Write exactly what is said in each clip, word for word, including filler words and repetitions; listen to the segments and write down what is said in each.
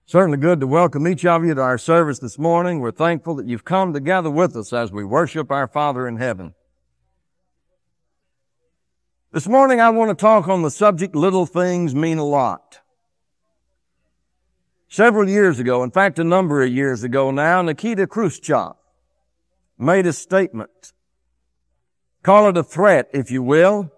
Certainly good to welcome each of you to our service this morning. We're thankful that you've come together with us as we worship our Father in heaven. This morning I want to talk on the subject, little things mean a lot. Several years ago, in fact a number of years ago now, Nikita Khrushchev made a statement. Call it a threat, if you will.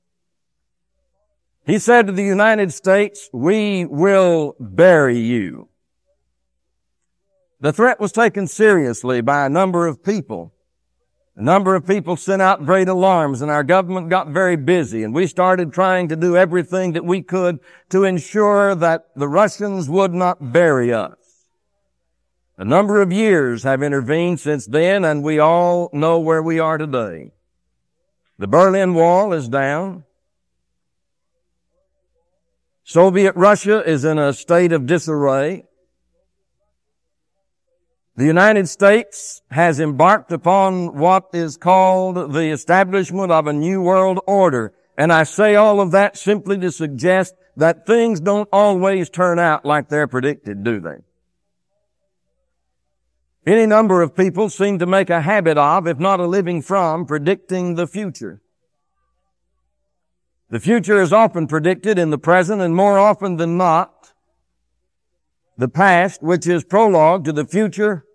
He said to the United States, "We will bury you." The threat was taken seriously by a number of people. A number of people sent out great alarms, and our government got very busy, and we started trying to do everything that we could to ensure that the Russians would not bury us. A number of years have intervened since then, and we all know where we are today. The Berlin Wall is down. Soviet Russia is in a state of disarray. The United States has embarked upon what is called the establishment of a new world order. And I say all of that simply to suggest that things don't always turn out like they're predicted, do they? Any number of people seem to make a habit of, if not a living from, predicting the future. The future is often predicted in the present, and more often than not, the past, which is prologue to the future,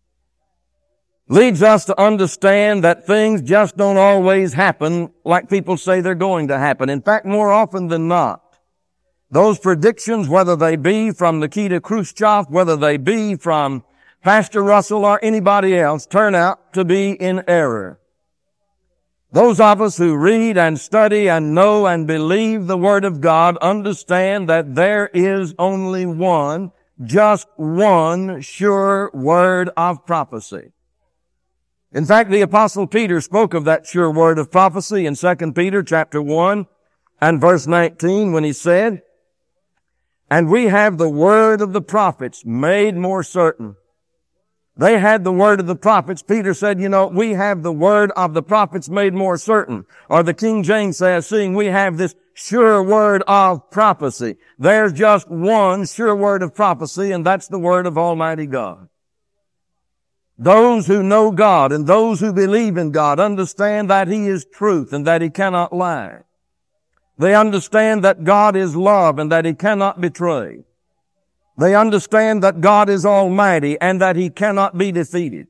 leads us to understand that things just don't always happen like people say they're going to happen. In fact, more often than not, those predictions, whether they be from Nikita Khrushchev, whether they be from Pastor Russell or anybody else, turn out to be in error. Those of us who read and study and know and believe the Word of God understand that there is only one, just one sure word of prophecy. In fact, the Apostle Peter spoke of that sure word of prophecy in Second Peter chapter one and verse nineteen when he said, "And we have the word of the prophets made more certain." They had the word of the prophets. Peter said, you know, we have the word of the prophets made more certain. Or the King James says, seeing we have this sure word of prophecy. There's just one sure word of prophecy, and that's the word of Almighty God. Those who know God and those who believe in God understand that He is truth and that He cannot lie. They understand that God is love and that He cannot betray. They understand that God is almighty and that He cannot be defeated.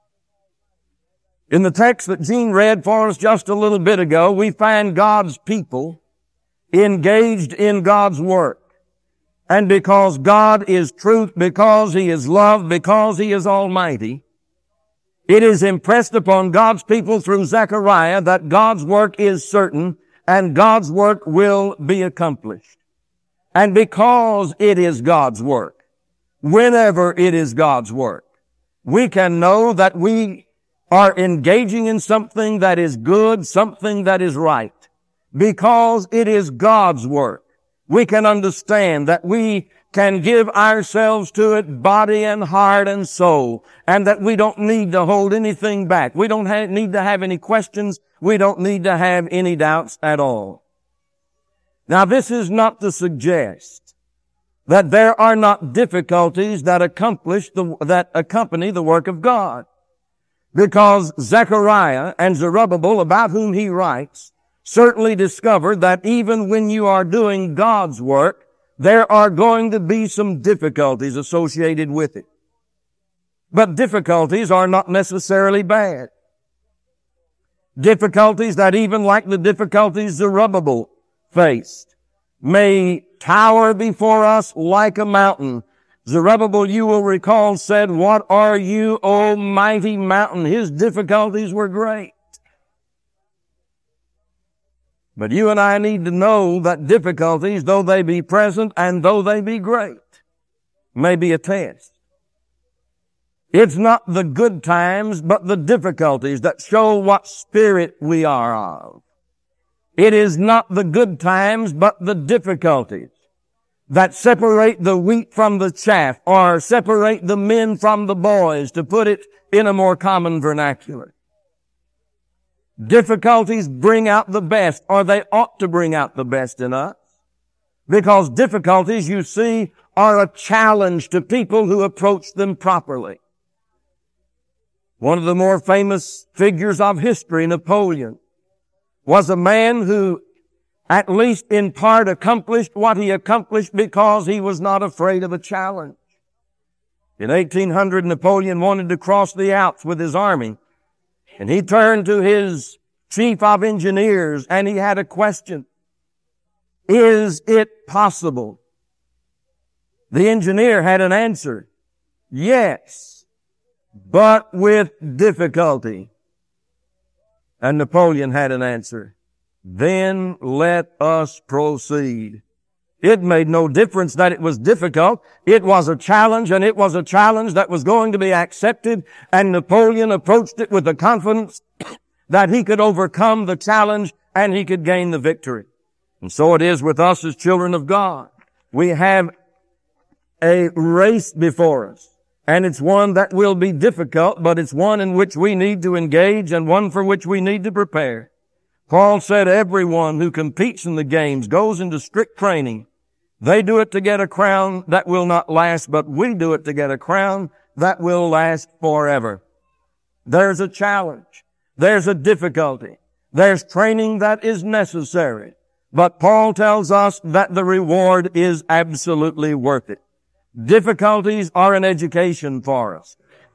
In the text that Gene read for us just a little bit ago, we find God's people engaged in God's work. And because God is truth, because He is love, because He is almighty, it is impressed upon God's people through Zechariah that God's work is certain and God's work will be accomplished. And because it is God's work, whenever it is God's work, we can know that we are engaging in something that is good, something that is right. Because it is God's work, we can understand that we can give ourselves to it body and heart and soul, and that we don't need to hold anything back. We don't have, need to have any questions. We don't need to have any doubts at all. Now, this is not to suggest that there are not difficulties that accomplish the, that accompany the work of God. Because Zechariah and Zerubbabel, about whom he writes, certainly discovered that even when you are doing God's work, there are going to be some difficulties associated with it. But difficulties are not necessarily bad. Difficulties that even like the difficulties Zerubbabel faced may tower before us like a mountain. Zerubbabel, you will recall, said, "What are you, O mighty mountain?" His difficulties were great. But you and I need to know that difficulties, though they be present and though they be great, may be a test. It's not the good times, but the difficulties that show what spirit we are of. It is not the good times, but the difficulties that separate the wheat from the chaff, or separate the men from the boys, to put it in a more common vernacular. Difficulties bring out the best, or they ought to bring out the best in us. Because difficulties, you see, are a challenge to people who approach them properly. One of the more famous figures of history, Napoleon, was a man who, at least in part, accomplished what he accomplished because he was not afraid of a challenge. In eighteen hundred, Napoleon wanted to cross the Alps with his army, and he turned to his chief of engineers and he had a question. Is it possible? The engineer had an answer. Yes, but with difficulty. And Napoleon had an answer. Then let us proceed. It made no difference that it was difficult. It was a challenge, and it was a challenge that was going to be accepted, and Napoleon approached it with the confidence that he could overcome the challenge and he could gain the victory. And so it is with us as children of God. We have a race before us, and it's one that will be difficult, but it's one in which we need to engage and one for which we need to prepare. Paul said everyone who competes in the games goes into strict training. They do it to get a crown that will not last, but we do it to get a crown that will last forever. There's a challenge. There's a difficulty. There's training that is necessary. But Paul tells us that the reward is absolutely worth it. Difficulties are an education for us.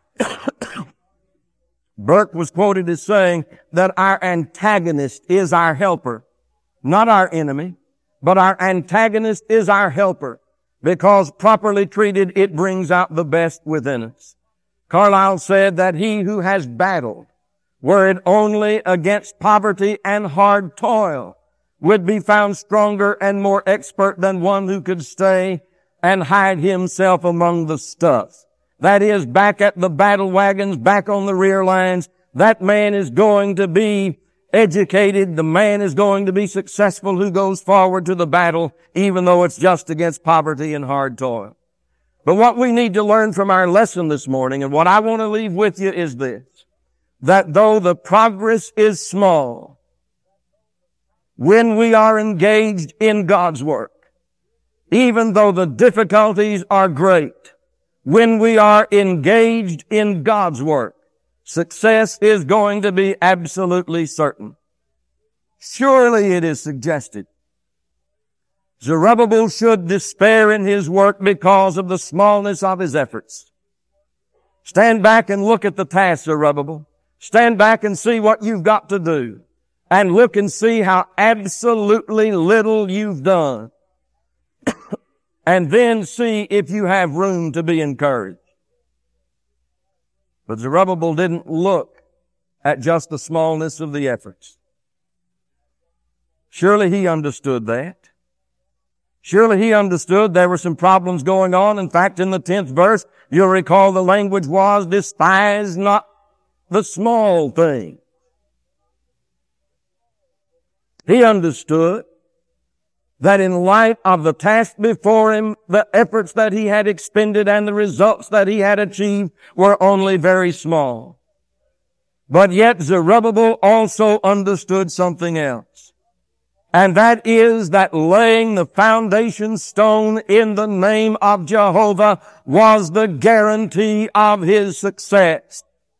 Burke was quoted as saying that our antagonist is our helper, not our enemy, but our antagonist is our helper, because properly treated, it brings out the best within us. Carlyle said that he who has battled, were it only against poverty and hard toil, would be found stronger and more expert than one who could stay and hide himself among the stuff. That is, back at the battle wagons, back on the rear lines. That man is going to be educated. The man is going to be successful who goes forward to the battle, even though it's just against poverty and hard toil. But what we need to learn from our lesson this morning, and what I want to leave with you, is this: that though the progress is small, when we are engaged in God's work, even though the difficulties are great, when we are engaged in God's work, success is going to be absolutely certain. Surely it is suggested Zerubbabel should despair in his work because of the smallness of his efforts. Stand back and look at the task, Zerubbabel. Stand back and see what you've got to do. And look and see how absolutely little you've done. And then see if you have room to be encouraged. But Zerubbabel didn't look at just the smallness of the efforts. Surely he understood that. Surely he understood there were some problems going on. In fact, in the tenth verse, you'll recall the language was, despise not the small thing. He understood that in light of the task before him, the efforts that he had expended and the results that he had achieved were only very small. But yet Zerubbabel also understood something else. And that is that laying the foundation stone in the name of Jehovah was the guarantee of his success.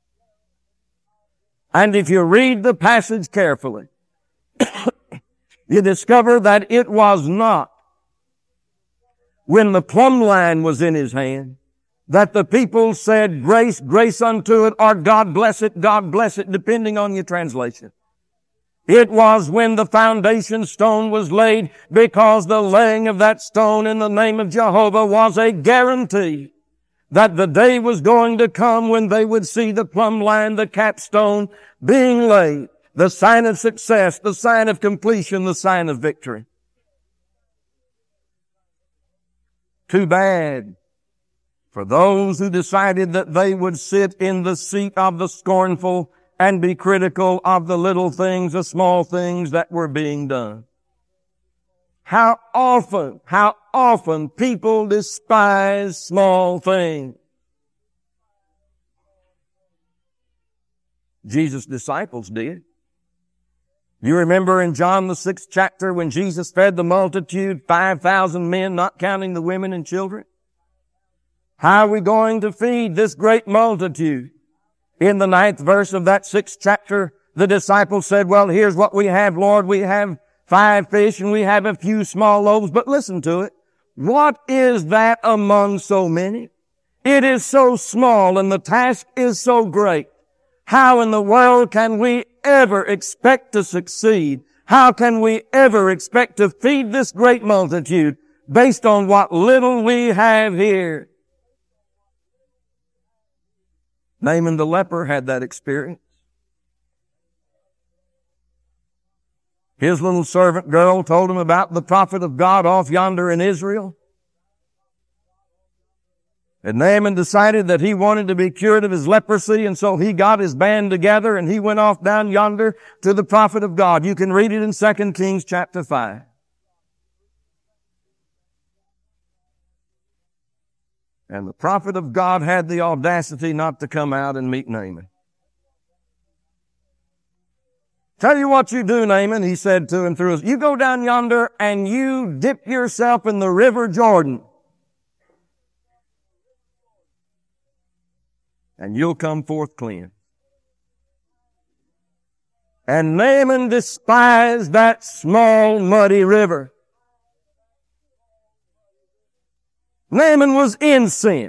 And if you read the passage carefully, you discover that it was not when the plumb line was in his hand that the people said, grace, grace unto it, or God bless it, God bless it, depending on your translation. It was when the foundation stone was laid, because the laying of that stone in the name of Jehovah was a guarantee that the day was going to come when they would see the plumb line, the capstone being laid. The sign of success, the sign of completion, the sign of victory. Too bad for those who decided that they would sit in the seat of the scornful and be critical of the little things, the small things that were being done. How often, how often people despise small things. Jesus' disciples did. You remember in John the sixth chapter when Jesus fed the multitude, five thousand men, not counting the women and children? How are we going to feed this great multitude? In the ninth verse of that sixth chapter, the disciples said, well, here's what we have, Lord. We have five fish and we have a few small loaves. But listen to it. What is that among so many? It is so small and the task is so great. How in the world can we ever expect to succeed? How can we ever expect to feed this great multitude based on what little we have here? Naaman the leper had that experience. His little servant girl told him about the prophet of God off yonder in Israel. And Naaman decided that he wanted to be cured of his leprosy, and so he got his band together and he went off down yonder to the prophet of God. You can read it in Second Kings chapter five. And the prophet of God had the audacity not to come out and meet Naaman. Tell you what you do, Naaman, he said to him through his, you go down yonder and you dip yourself in the river Jordan. And you'll come forth clean. And Naaman despised that small muddy river. Naaman was incensed.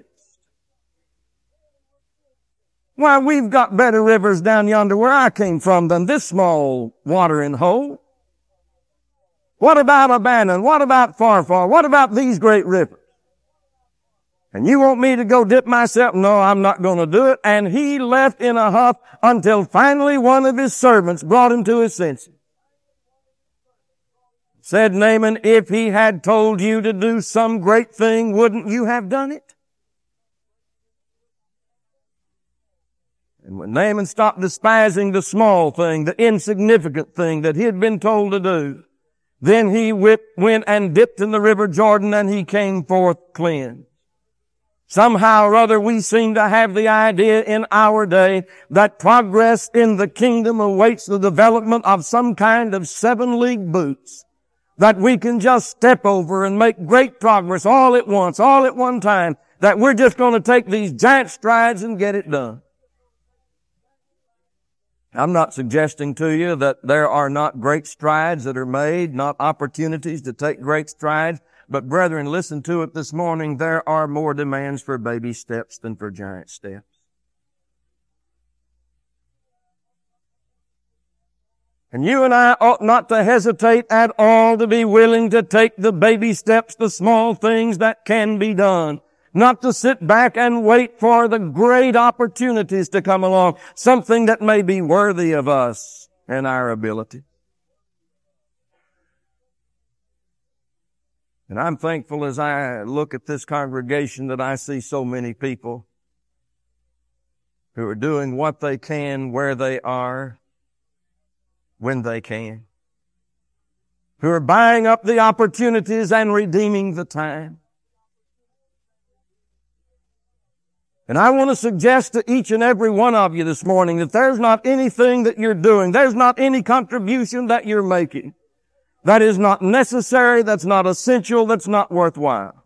Why, we've got better rivers down yonder where I came from than this small watering hole. What about Abana? What about Pharpar? What about these great rivers? And you want me to go dip myself? No, I'm not going to do it. And he left in a huff until finally one of his servants brought him to his senses. Said Naaman, if he had told you to do some great thing, wouldn't you have done it? And when Naaman stopped despising the small thing, the insignificant thing that he had been told to do, then he whipped, went and dipped in the river Jordan and he came forth clean. Somehow or other we seem to have the idea in our day that progress in the kingdom awaits the development of some kind of seven-league boots that we can just step over and make great progress all at once, all at one time, that we're just going to take these giant strides and get it done. I'm not suggesting to you that there are not great strides that are made, not opportunities to take great strides. But brethren, listen to it this morning. There are more demands for baby steps than for giant steps. And you and I ought not to hesitate at all to be willing to take the baby steps, the small things that can be done. Not to sit back and wait for the great opportunities to come along. Something that may be worthy of us and our ability. And I'm thankful as I look at this congregation that I see so many people who are doing what they can, where they are, when they can. Who are buying up the opportunities and redeeming the time. And I want to suggest to each and every one of you this morning that there's not anything that you're doing, there's not any contribution that you're making that is not necessary, that's not essential, that's not worthwhile.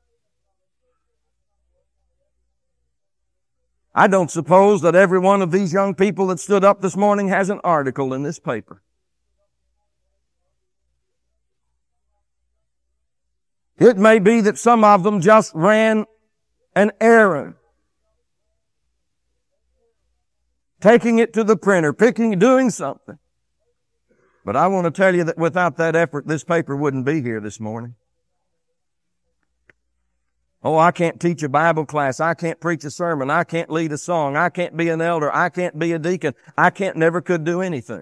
I don't suppose that every one of these young people that stood up this morning has an article in this paper. It may be that some of them just ran an errand, taking it to the printer, picking, doing something. But I want to tell you that without that effort, this paper wouldn't be here this morning. Oh, I can't teach a Bible class. I can't preach a sermon. I can't lead a song. I can't be an elder. I can't be a deacon. I can't, never could do anything.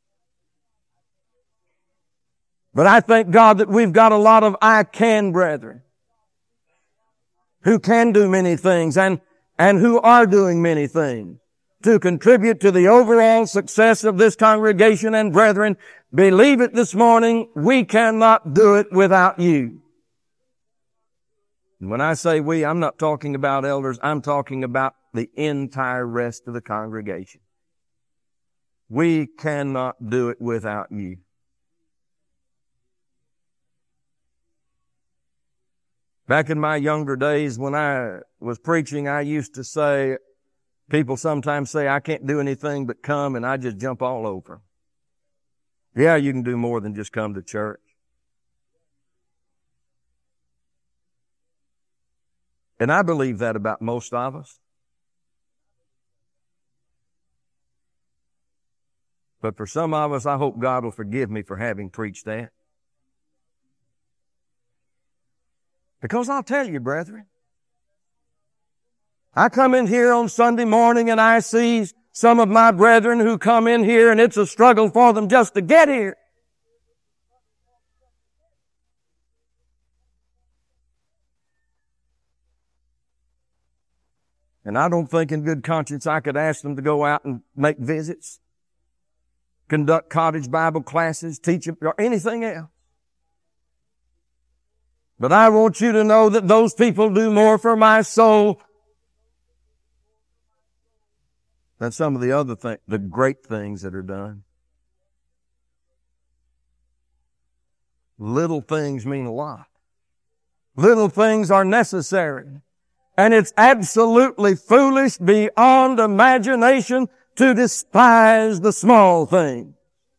But I thank God that we've got a lot of I can brethren who can do many things and, and who are doing many things to contribute to the overall success of this congregation. And brethren, believe it this morning, we cannot do it without you. And when I say we, I'm not talking about elders, I'm talking about the entire rest of the congregation. We cannot do it without you. Back in my younger days when I was preaching, I used to say, people sometimes say, I can't do anything but come, and I just jump all over. Yeah, you can do more than just come to church. And I believe that about most of us. But for some of us, I hope God will forgive me for having preached that. Because I'll tell you, brethren, I come in here on Sunday morning and I see some of my brethren who come in here and it's a struggle for them just to get here. And I don't think in good conscience I could ask them to go out and make visits, conduct cottage Bible classes, teach or anything else. But I want you to know that those people do more for my soul than some of the other things, the great things that are done. Little things mean a lot. Little things are necessary. And it's absolutely foolish beyond imagination to despise the small things.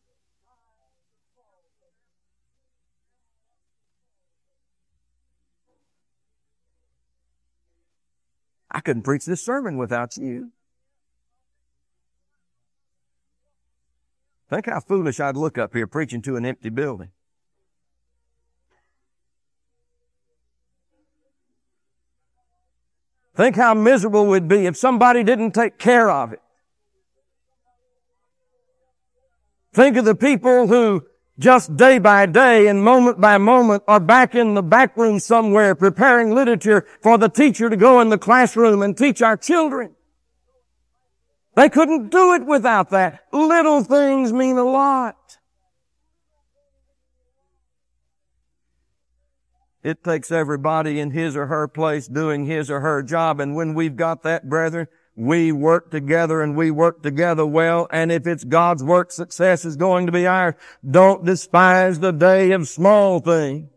I couldn't preach this sermon without you. Think how foolish I'd look up here preaching to an empty building. Think how miserable it would be if somebody didn't take care of it. Think of the people who just day by day and moment by moment are back in the back room somewhere preparing literature for the teacher to go in the classroom and teach our children. They couldn't do it without that. Little things mean a lot. It takes everybody in his or her place doing his or her job. And when we've got that, brethren, we work together and we work together well. And if it's God's work, success is going to be ours. Don't despise the day of small things.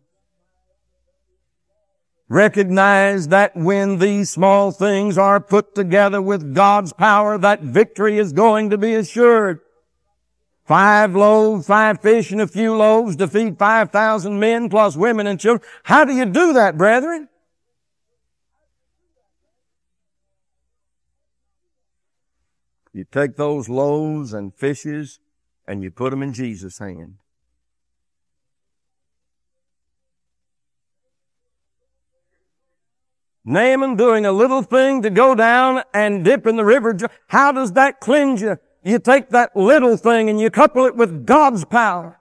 Recognize that when these small things are put together with God's power, that victory is going to be assured. Five loaves, five fish, and a few loaves to feed five thousand men plus women and children. How do you do that, brethren? You take those loaves and fishes and you put them in Jesus' hand. Naaman doing a little thing to go down and dip in the river. How does that cleanse you? You take that little thing and you couple it with God's power.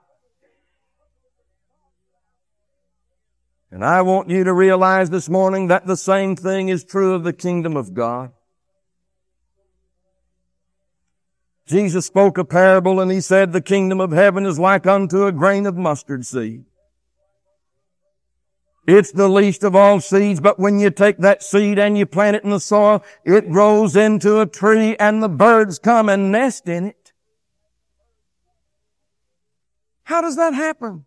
And I want you to realize this morning that the same thing is true of the kingdom of God. Jesus spoke a parable and he said, the kingdom of heaven is like unto a grain of mustard seed. It's the least of all seeds, but when you take that seed and you plant it in the soil, it grows into a tree and the birds come and nest in it. How does that happen?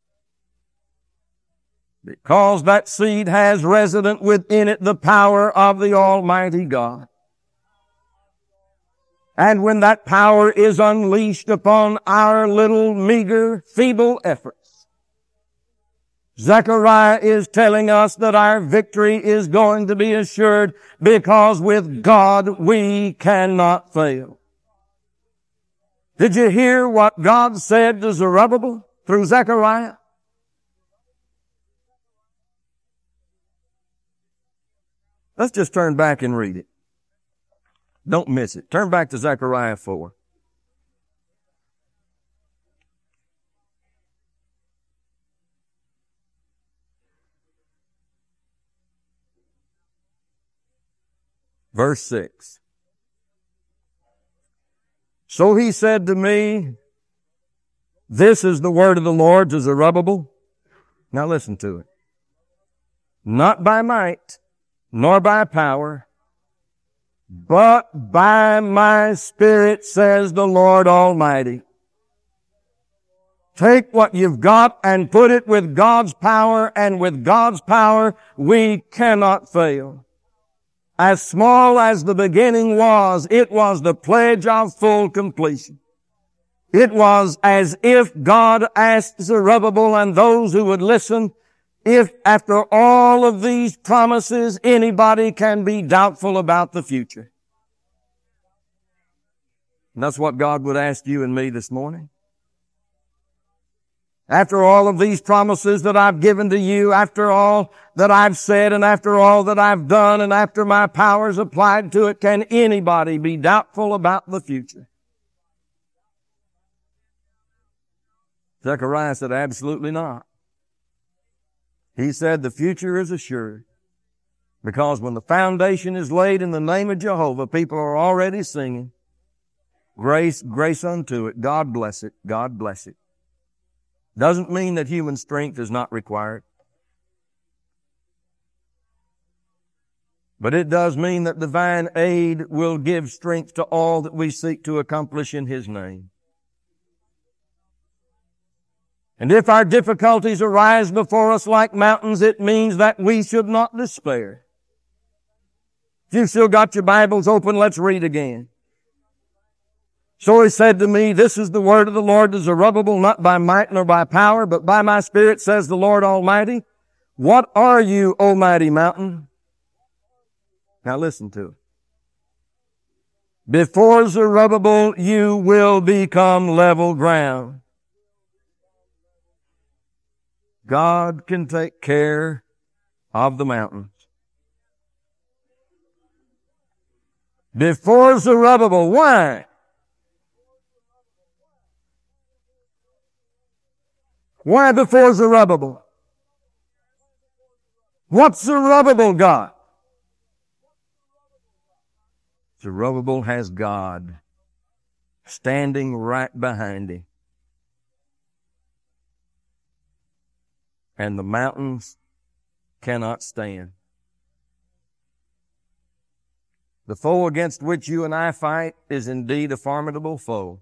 Because that seed has resident within it the power of the Almighty God. And when that power is unleashed upon our little, meager, feeble efforts, Zechariah is telling us that our victory is going to be assured because with God we cannot fail. Did you hear what God said to Zerubbabel through Zechariah? Let's just turn back and read it. Don't miss it. Turn back to Zechariah four. Verse six. So he said to me, this is the word of the Lord to Zerubbabel. Now listen to it. Not by might, nor by power, but by my Spirit, says the Lord Almighty. Take what you've got and put it with God's power, and with God's power we cannot fail. As small as the beginning was, it was the pledge of full completion. It was as if God asked Zerubbabel and those who would listen, if after all of these promises anybody can be doubtful about the future. And that's what God would ask you and me this morning. After all of these promises that I've given to you, after all that I've said, and after all that I've done, and after my powers applied to it, can anybody be doubtful about the future? Zechariah said, absolutely not. He said, the future is assured. Because when the foundation is laid in the name of Jehovah, people are already singing, grace, grace unto it. God bless it. God bless it. Doesn't mean that human strength is not required. But it does mean that divine aid will give strength to all that we seek to accomplish in His name. And if our difficulties arise before us like mountains, it means that we should not despair. If you've still got your Bibles open, let's read again. So he said to me, this is the word of the Lord to Zerubbabel, not by might nor by power, but by my Spirit, says the Lord Almighty. What are you, O mighty mountain? Now listen to it. Before Zerubbabel, you will become level ground. God can take care of the mountains. Before Zerubbabel, why? Why before Zerubbabel? What's Zerubbabel got? Zerubbabel has God standing right behind him. And the mountains cannot stand. The foe against which you and I fight is indeed a formidable foe.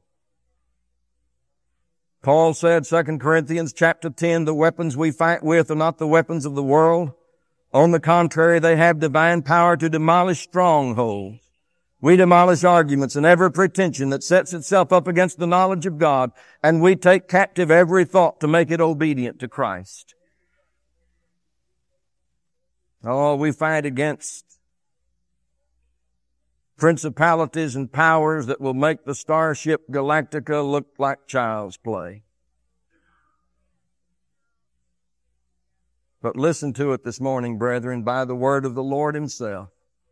Paul said, Second Corinthians chapter ten, the weapons we fight with are not the weapons of the world. On the contrary, they have divine power to demolish strongholds. We demolish arguments and every pretension that sets itself up against the knowledge of God, and we take captive every thought to make it obedient to Christ. Oh, we fight against principalities and powers that will make the Starship Galactica look like child's play. But listen to it this morning, brethren, by the word of the Lord Himself.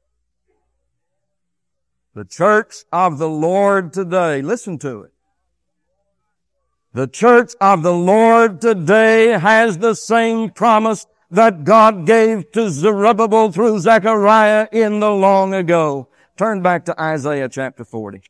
The church of the Lord today, listen to it. The church of the Lord today has the same promise that God gave to Zerubbabel through Zechariah in the long ago. Turn back to Isaiah chapter forty.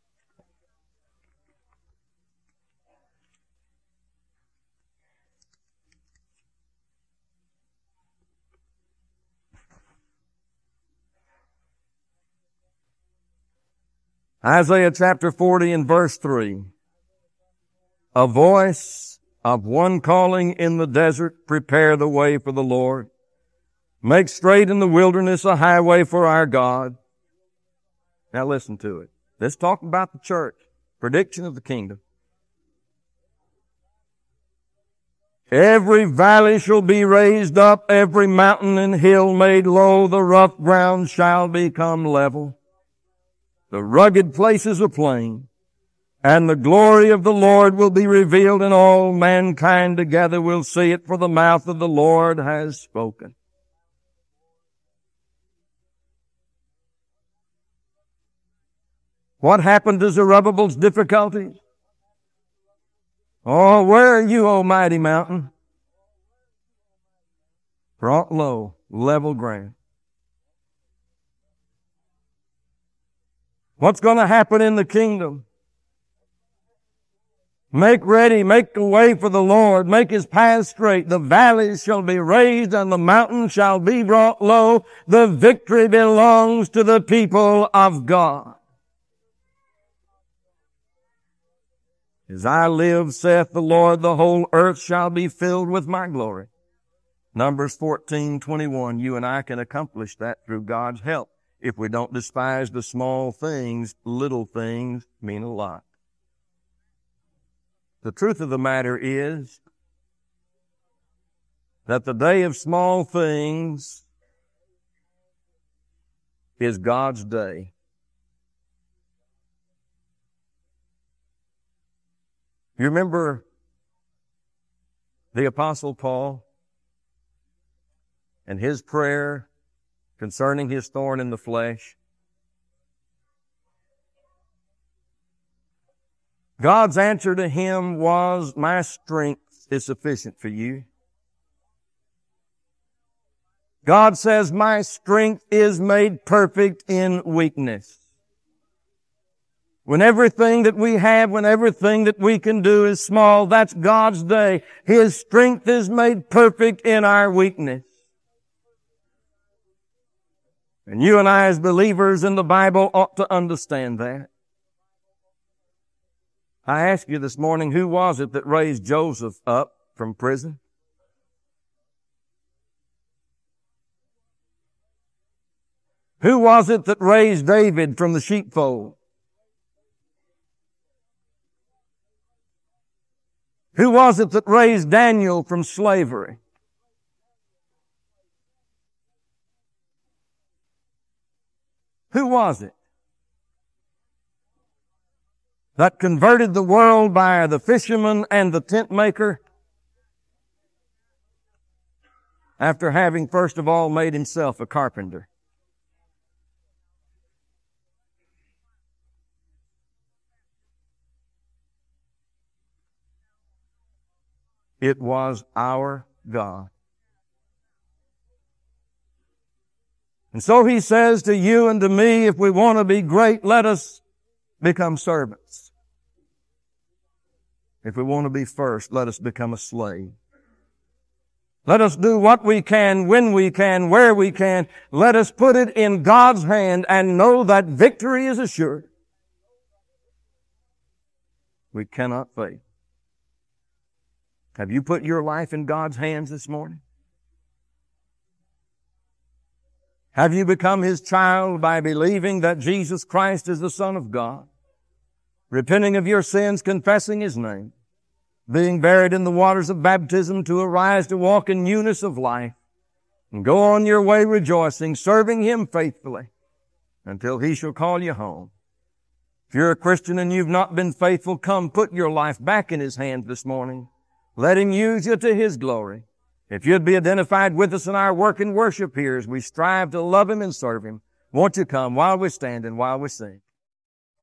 Isaiah chapter forty and verse three. A voice of one calling in the desert, prepare the way for the Lord. Make straight in the wilderness a highway for our God. Now listen to it. Let's talk about the church. Prediction of the kingdom. Every valley shall be raised up, every mountain and hill made low, the rough ground shall become level. The rugged places a plain, and the glory of the Lord will be revealed, and all mankind together will see it, for the mouth of the Lord has spoken. What happened to Zerubbabel's difficulties? Oh, where are you, O mighty mountain? Brought low, level ground. What's going to happen in the kingdom? Make ready, make a way for the Lord, make His path straight. The valleys shall be raised and the mountains shall be brought low. The victory belongs to the people of God. As I live, saith the Lord, the whole earth shall be filled with my glory. Numbers fourteen twenty-one. You and I can accomplish that through God's help. If we don't despise the small things, little things mean a lot. The truth of the matter is that the day of small things is God's day. You remember the Apostle Paul and his prayer concerning his thorn in the flesh? God's answer to him was, my strength is sufficient for you. God says, my strength is made perfect in weakness. When everything that we have, when everything that we can do is small, that's God's day. His strength is made perfect in our weakness. And you and I as believers in the Bible ought to understand that. I ask you this morning, who was it that raised Joseph up from prison? Who was it that raised David from the sheepfold? Who was it that raised Daniel from slavery? Who was it that converted the world by the fisherman and the tent maker after having first of all made himself a carpenter? It was our God. And so He says to you and to me, if we want to be great, let us become servants. If we want to be first, let us become a slave. Let us do what we can, when we can, where we can. Let us put it in God's hand and know that victory is assured. We cannot fail. Have you put your life in God's hands this morning? Have you become His child by believing that Jesus Christ is the Son of God? Repenting of your sins, confessing His name, being buried in the waters of baptism to arise to walk in newness of life, and go on your way rejoicing, serving Him faithfully until He shall call you home. If you're a Christian and you've not been faithful, come put your life back in His hands this morning. Let Him use you to His glory. If you'd be identified with us in our work and worship here as we strive to love Him and serve Him, won't you come while we stand and while we sing?